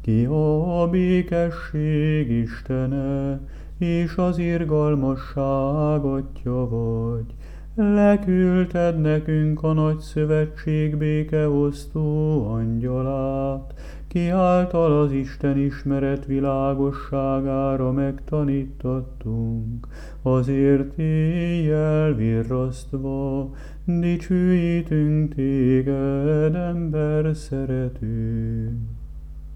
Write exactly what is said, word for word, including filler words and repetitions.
ki a békesség Istene, és az irgalmasság Atyja vagy. Leküldted nekünk a nagy szövetség békeosztó angyalát, ki által az Isten ismeret világosságára megtanítattunk, azért éjjel virrasztva dicsőítünk téged, ember szerető.